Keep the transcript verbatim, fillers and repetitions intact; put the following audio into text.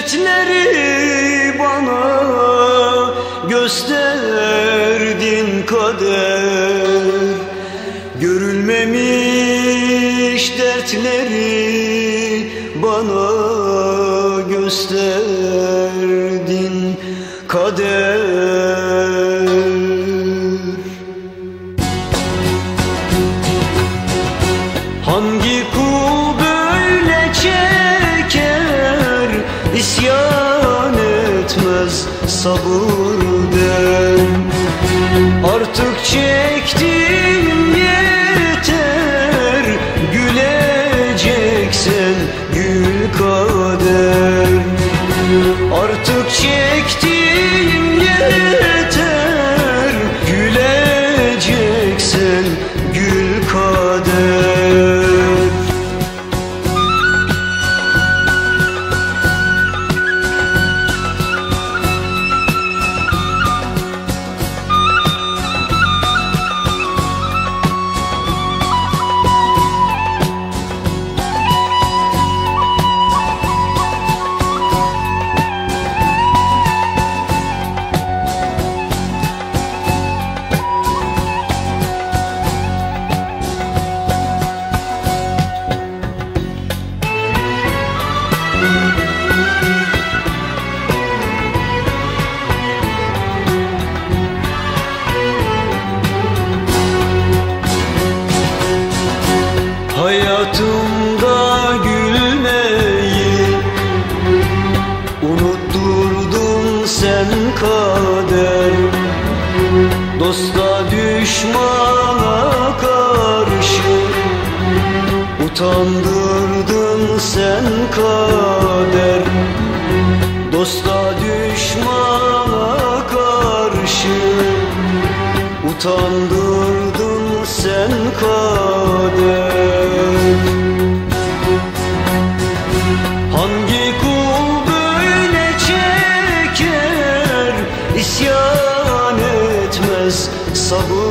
dertleri bana gösterdin kader. Görülmemiş dertleri bana gösterdin kader. Hangi kul böyle çeker, isyan etmez sabırdan. Artık çektiğim yeter, güleceksen gül kader. Artık çektiğim yeter, güleceksen gül kader. Hayatımda gülmeyi unutturdun sen kader. Dosta düşmana karşı utandırdın sen kader. Dosta düşmana karşı utandırdın sen kader. Hangi kul böyle çeker, isyan etmez sabır.